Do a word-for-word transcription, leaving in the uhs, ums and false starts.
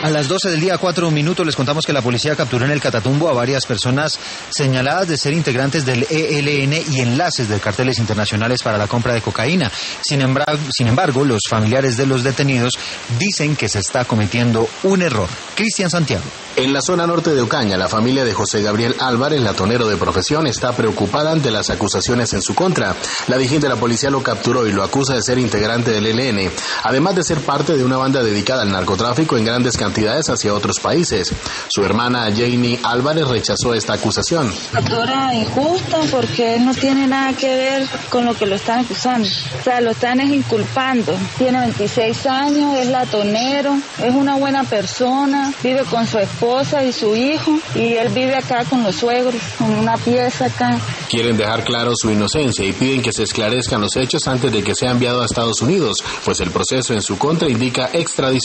A las doce del día, cuatro minutos, les contamos que la policía capturó en el Catatumbo a varias personas señaladas de ser integrantes del E L N y enlaces de carteles internacionales para la compra de cocaína. Sin embargo, sin embargo, los familiares de los detenidos dicen que se está cometiendo un error. Cristian Santiago. En la zona norte de Ocaña, la familia de José Gabriel Álvarez, latonero de profesión, está preocupada ante las acusaciones en su contra. La DIJÍN de la policía lo capturó y lo acusa de ser integrante del E L N, además de ser parte de una banda dedicada al narcotráfico en grandes cantidades hacia otros países. Su hermana Janie Álvarez rechazó esta acusación. Doctora, injusta porque no tiene nada que ver con lo que lo están acusando. O sea, lo están inculpando. Tiene veintiséis años, es latonero, es una buena persona, vive con su esposa y su hijo, y él vive acá con los suegros, en una pieza acá. Quieren dejar claro su inocencia y piden que se esclarezcan los hechos antes de que sea enviado a Estados Unidos, pues el proceso en su contra indica extradición.